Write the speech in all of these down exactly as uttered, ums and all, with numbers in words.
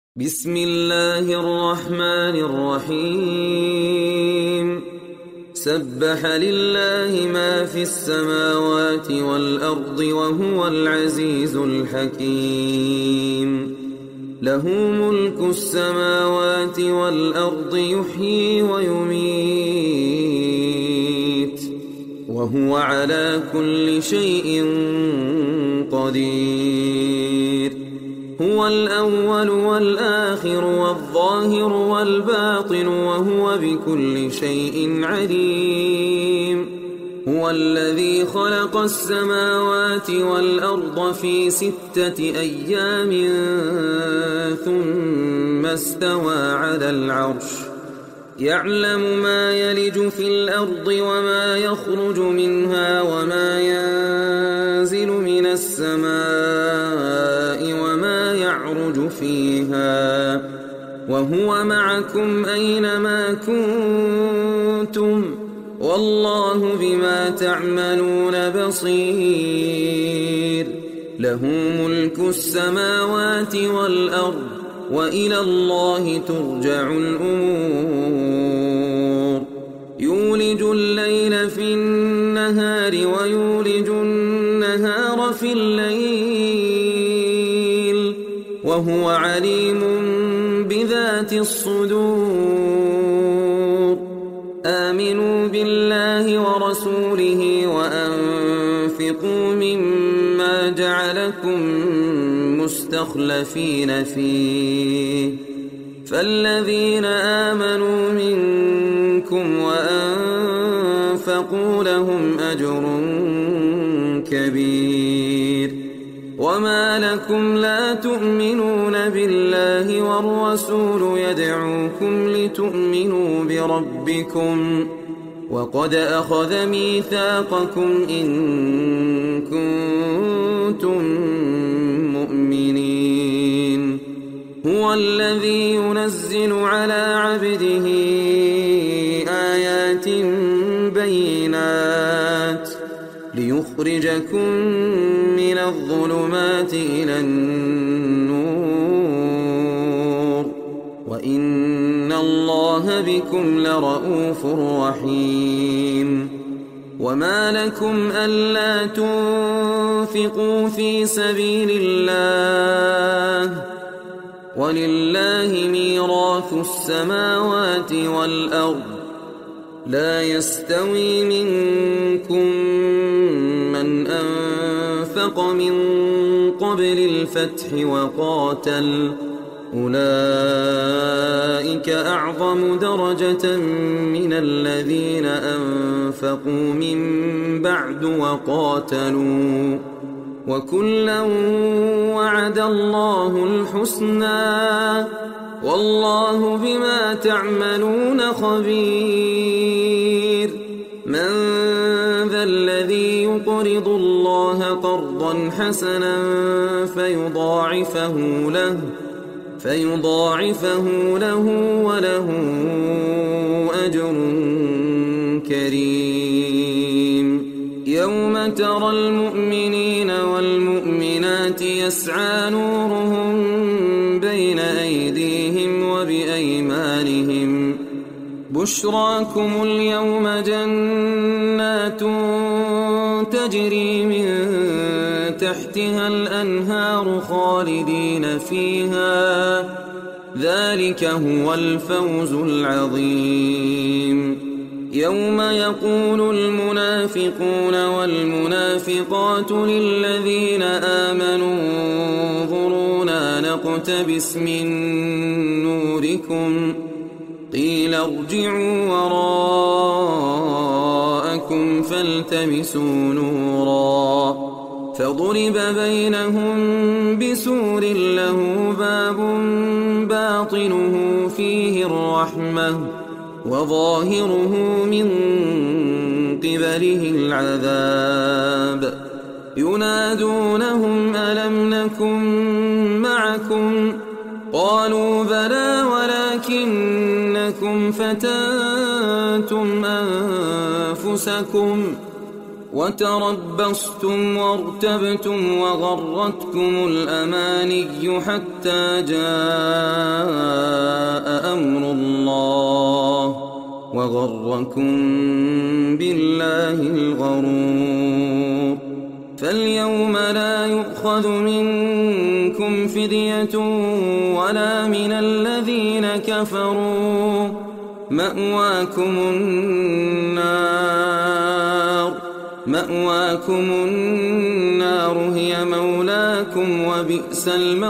بسم الله الرحمن الرحيم سبح لله ما في السماوات والأرض وهو العزيز الحكيم له ملك السماوات والأرض يحيي ويميت وهو على كل شيء قدير هو الأول والآخر والظاهر والباطن وهو بكل شيء عليم هو الذي خلق السماوات والأرض في ستة أيام ثم استوى على العرش يعلم ما يلج في الأرض وما يخرج منها وما ينزل من السماء وما يعرج فيها وهو معكم أينما كنتم والله بما تعملون بصير له ملك السماوات والأرض وإلى الله ترجع الأمور يولج الليل في النهار ويولج النهار في الليل وهو عليم بذات الصدور آمنوا بالله ورسوله وأنفقوا مما جعلكم مستخلفين فيه فالذين آمنوا منكم وأنفقوا لهم أجر كبير وما لكم لا تؤمنون بالله والرسول يدعوكم لتؤمنوا بربكم وقد أخذ ميثاقكم إن كنتم مؤمنين هو الذي ينزل على عبده آيات بينات ليخرجكم من الظلمات إلى النور وإن الله بكم لرءوف رحيم وما لكم ألا تنفقوا في سبيل الله ولله ميراث السماوات والأرض لا يستوي منكم من أنفق من قبل الفتح وقاتل أولئك أعظم درجة من الذين أنفقوا من بعد وقاتلوا وكلا وعد الله الحسنى والله بما تعملون خبير من ذا الذي يقرض الله قرضا حسنا فيضاعفه له فيضاعفه له وله أجر كريم يوم ترى المؤمنين والمؤمنات يسعى نورهم بين أيديهم وبأيمانهم بشراكم اليوم جنات تجري من تحتها الأنهار خالدين فيها ذلك هو الفوز العظيم يوم يقول المنافقون والمنافقات للذين آمنوا انظرونا نقتبس من نوركم قيل ارجعوا وراءكم فالتمسوا نورا فضرب بينهم بسور له باب باطنه فيه الرحمة وظاهره من قبله العذاب ينادونهم ألم نكن معكم قالوا بلى ولكنكم فتنتم أنفسكم وتربصتم وارتبتم وغرتكم الأماني حتى جاء أمر الله وغركم بالله الغرور. فاليوم لا يؤخذ منكم فدية ولا من الذين كفروا، مأواكم النار مأواكم النار هي مولاكم وبئس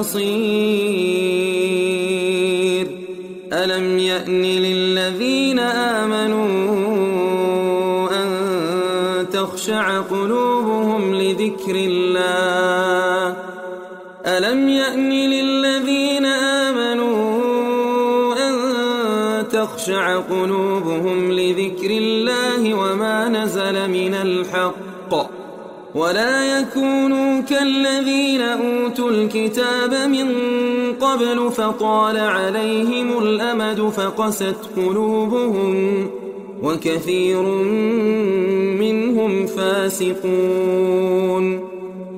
المصير. ألم يأن للذين آمنوا أن تخشع قلوبهم لذكر الله ألم يأن للذين آمنوا أن تخشع قلوبهم لذكر الله وما نزل من الحق ولا يكونوا كالذين أوتوا الكتاب من قبل فطال عليهم الأمد فقست قلوبهم وكثير منهم فاسقون.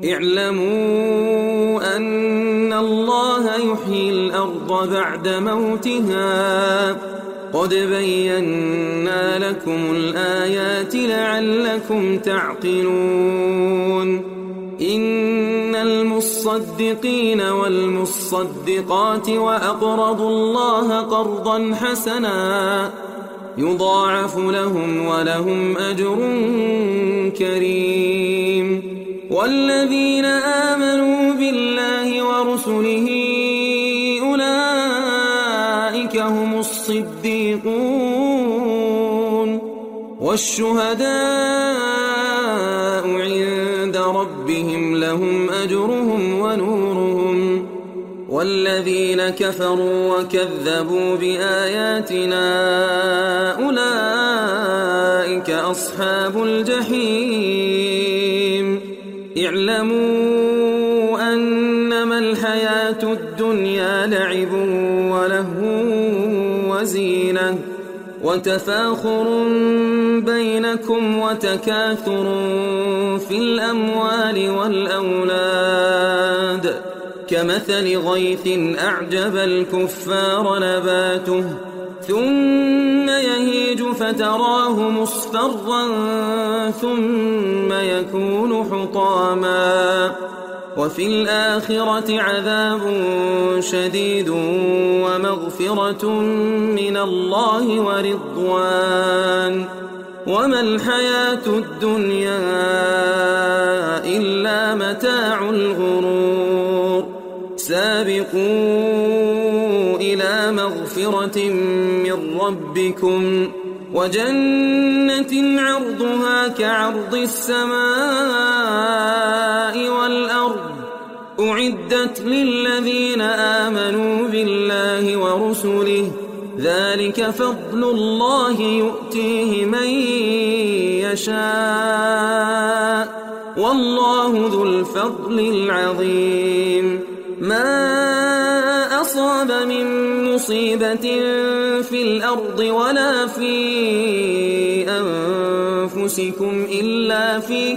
اعلموا أن الله يحيي الأرض بعد موتها قد بينا لكم الآيات لعلكم تعقلون. إن المصدقين والمصدقات وأقرضوا الله قرضا حسنا يضاعف لهم ولهم أجر كريم. والذين آمنوا بالله ورسله أولئك هم الصديقون والشهداء عند ربهم لهم أجرهم ونورهم. والذين كفروا وكذبوا بآياتنا أولئك أصحاب الجحيم. اعلموا أنما الحياة الدنيا لعب ولهو وزينة وتفاخر بينكم وتكاثر في الأموال والأولاد كمثل غيث أعجب الكفار نباته ثم يهيج فتراه مصفرا ثم يكون حطاما وفي الآخرة عذاب شديد ومغفرة من الله ورضوان وما الحياة الدنيا إلا متاع الغرور. سابقوا إلى مغفرة من ربكم وجنة عرضها كعرض السماء والأرض أعدت للذين آمنوا بالله ورسله ذلك فضل الله يؤتيه من يشاء والله ذو الفضل العظيم. ما أصاب من مصيبة في الأرض ولا في أنفسكم إلا في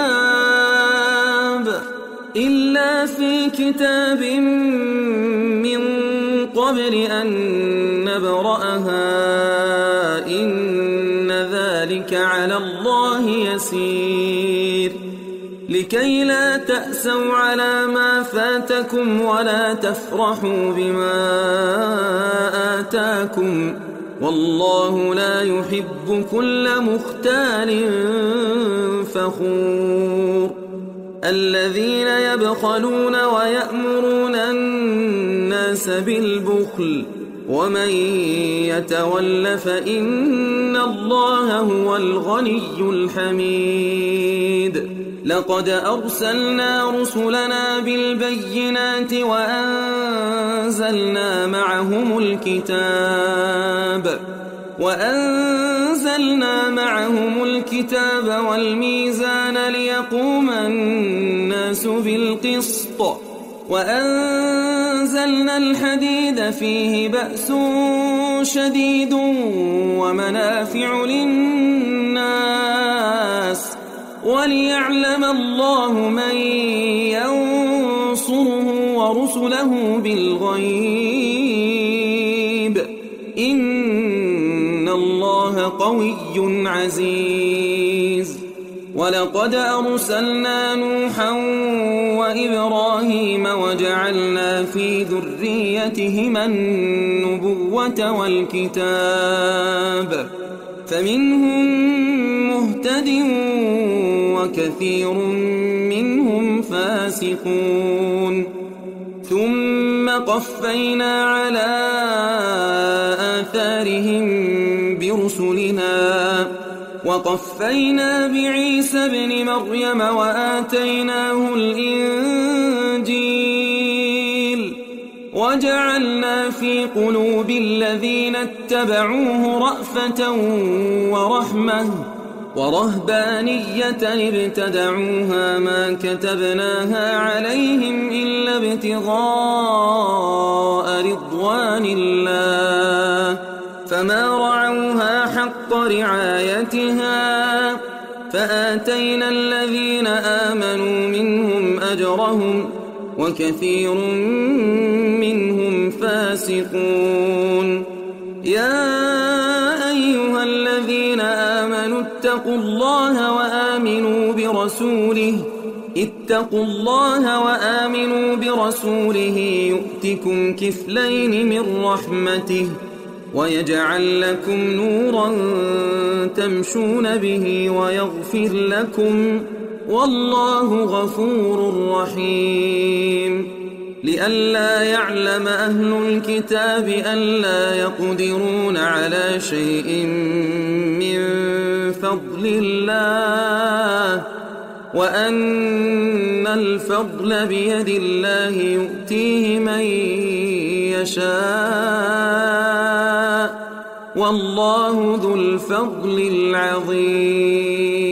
كتاب إلا في كتاب من قبل أن نبرأها إن ذلك على الله يسير. لكي لا تأسوا على ما فاتكم ولا تفرحوا بما آتاكم والله لا يحب كل مختال فخور. الذين يبخلون ويأمرون الناس بالبخل ومن يتول فإن الله هو الغني الحميد. لقد أرسلنا رسلنا بالبينات وأنزلنا معهم الكتاب وأنزلنا معهم الكتاب والميزان ليقوم الناس بالقسط وأنزلنا الحديد فيه بأس شديد ومنافع للناس وليعلم الله من ينصره ورسله بالغيب إن الله قوي عزيز. ولقد أرسلنا نوحا وإبراهيم وجعلنا في ذريتهما النبوة والكتاب فمنهم مهتد وكثير منهم فاسقون. ثم قفينا على آثارهم برسلنا وقفينا بعيسى ابن مريم وآتيناه الإنجيل وجعلنا في قلوب الذين اتبعوه رأفة ورحمة ورهبانية ابتدعوها ما كتبناها عليهم إلا ابتغاء رضوان الله فما رعوها حق رعايتها فآتينا الذين آمنوا منهم أجرهم وكثير منهم فاسقون. يا أيها الذين آمنوا اتقوا الله وآمنوا برسوله اتقوا الله وآمنوا برسوله يؤتكم كفلين من رحمته ويجعل لكم نورا تمشون به ويغفر لكم والله غفور رحيم. لئلا يعلم أهل الكتاب ألا يقدرون على شيء من فضل الله وأن الفضل بيد الله يؤتيه من يشاء والله ذو الفضل العظيم.